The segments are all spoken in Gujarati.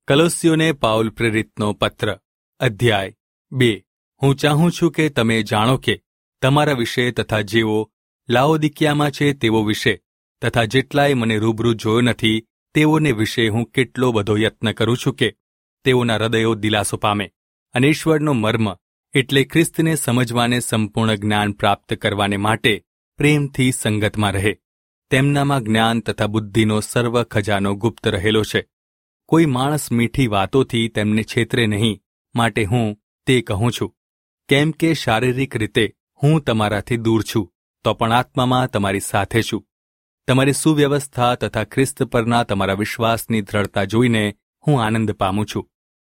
કલોસ્યોને પાઉલ પ્રેરિતનો પત્ર અધ્યાય 2 હું ચાહું છું કે તમે જાણો કે તમારા વિશે તથા જેઓ લાઓદિકિયામાં છે તેઓ વિશે તથા જેટલાય મને રૂબરૂ જોયો નથી તેઓને વિશે હું કેટલો બધો યત્ન કરું છું કે તેઓના હૃદયો દિલાસો પામે અને ઈશ્વરનો મર્મ એટલે ખ્રિસ્તને સમજવાને સંપૂર્ણ જ્ઞાન પ્રાપ્ત કરવાને માટે પ્રેમથી સંગતમાં રહે. તેમનામાં જ્ઞાન તથા બુદ્ધિનો સર્વ ખજાનો ગુપ્ત રહેલો છે. કોઈ માણસ મીઠી વાતોથી તેમને છેતરે નહીં માટે હું તે કહું છું. કેમ કે શારીરિક રીતે હું તમારાથી દૂર છું તો પણ આત્મામાં તમારી સાથે છું. તમારી સુવ્યવસ્થા તથા ખ્રિસ્ત પરના તમારા વિશ્વાસની દ્રઢતા જોઈને હું આનંદ પામું છું.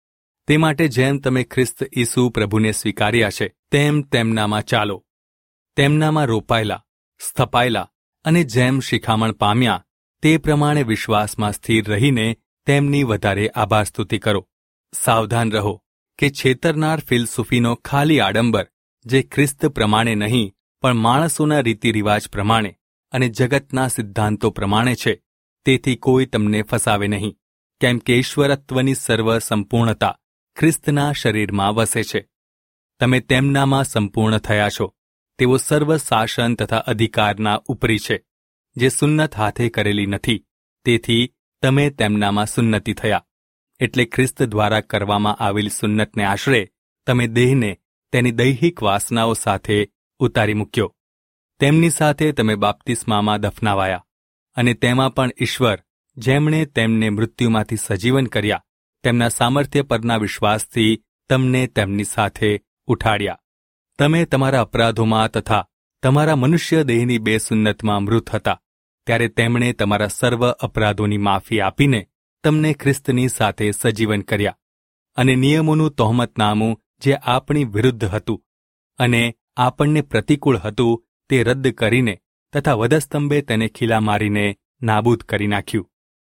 તે માટે જેમ તમે ખ્રિસ્ત ઈસુ પ્રભુને સ્વીકાર્યા છે તેમ તેમનામાં ચાલો. તેમનામાં રોપાયેલા, સ્થપાયેલા અને જેમ શિખામણ પામ્યા તે પ્રમાણે વિશ્વાસમાં સ્થિર રહીને તેમની વધારે આભારસ્તુતિ કરો. સાવધાન રહો કે છેતરનાર ફિલસૂફીનો ખાલી આડંબર જે ખ્રિસ્ત પ્રમાણે નહીં પણ માણસોના રીતિરિવાજ પ્રમાણે અને જગતના સિદ્ધાંતો પ્રમાણે છે તેથી કોઈ તમને ફસાવે નહીં. કેમ કે ઈશ્વરત્વની સર્વ સંપૂર્ણતા ખ્રિસ્તના શરીરમાં વસે છે. તમે તેમનામાં સંપૂર્ણ થયા છો. તેઓ સર્વ શાસન તથા અધિકારના ઉપરી છે જે સુન્નત હાથે કરેલી નથી. તેથી તમે તેમનામાં સુન્નતિ થયા. એટલે ખ્રિસ્ત દ્વારા કરવામાં આવેલી સુન્નતને આશરે તમે દેહને તેની દૈહિક વાસનાઓ સાથે ઉતારી મૂક્યો. તેમની સાથે તમે બાપ્તિસ્મામાં દફનાવાયા અને તેમાં પણ ઈશ્વર જેમણે તેમને મૃત્યુમાંથી સજીવન કર્યા તેમના સામર્થ્ય પરના વિશ્વાસથી તમને તેમની સાથે ઉઠાડ્યા. તમે તમારા અપરાધોમાં તથા તમારા મનુષ્ય દેહની બેસુન્નતમાં મૃત હતા ત્યારે તેમણે તમારા સર્વ અપરાધોની માફી આપીને તમને ખ્રિસ્તની સાથે સજીવન કર્યા અને નિયમોનું તહોમતનામું જે આપણી વિરુદ્ધ હતું અને આપણને પ્રતિકૂળ હતું તે રદ કરીને તથા વધસ્તંભે તેને ખીલા મારીને નાબૂદ કરી નાખ્યું.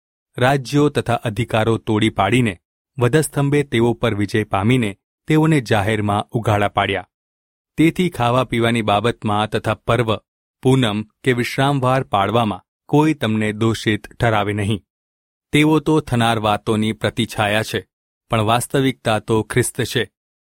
રાજ્યો તથા અધિકારો તોડી પાડીને વધસ્તંભે તેઓ પર વિજય પામીને તેઓને જાહેરમાં ઉઘાડા પાડ્યા. તેથી ખાવા પીવાની બાબતમાં તથા પર્વ, પૂનમ કે વિશ્રામવાર પાળવામાં કોઈ તમને દોષિત ઠરાવે નહીં. તેઓ તો થનાર વાતોની પ્રતિછાયા છે પણ વાસ્તવિકતા તો ખ્રિસ્ત છે.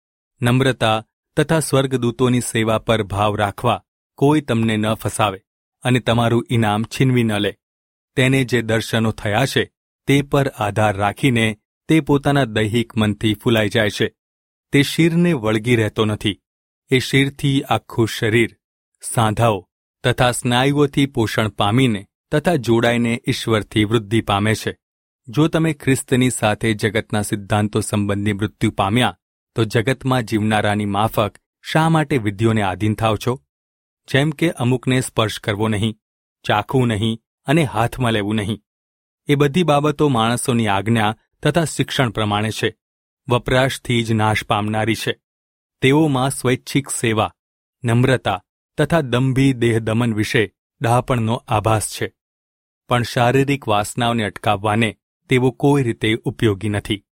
નમ્રતા તથા સ્વર્ગદૂતોની સેવા પર ભાવ રાખવા કોઈ તમને ન ફસાવે અને તમારું ઇનામ છીનવી ન લે. તેને જે દર્શનો થયા છે તે પર આધાર રાખીને તે પોતાના દૈહિક મનથી ફૂલાઈ જાય છે. તે શીરને વળગી રહેતો નથી. એ શીરથી આખું શરીર, સાંધાઓ તથા સ્નાયુઓથી પોષણ પામીને તથા જોડાઈને ઈશ્વરથી વૃદ્ધિ પામે છે. જો તમે ખ્રિસ્તની સાથે જગતના સિદ્ધાંતો સંબંધી મૃત્યુ પામ્યા તો જગતમાં જીવનારાની માફક શા માટે વિધિઓને આધીન થાવ છો? જેમ કે અમુકને સ્પર્શ કરવો નહીં, ચાખવું નહીં અને હાથમાં લેવું નહીં. એ બધી બાબતો માણસોની આજ્ઞા તથા શિક્ષણ પ્રમાણે છે, વપરાશથી જ નાશ પામનારી છે. તેઓમાં સ્વૈચ્છિક સેવા, નમ્રતા તથા દંભી દેહદમન વિશે ડહાપણનો આભાસ છે. પણ શારીરિક વાસનાઓને અટકાવવાને તેવો કોઈ રીતે ઉપયોગી નથી.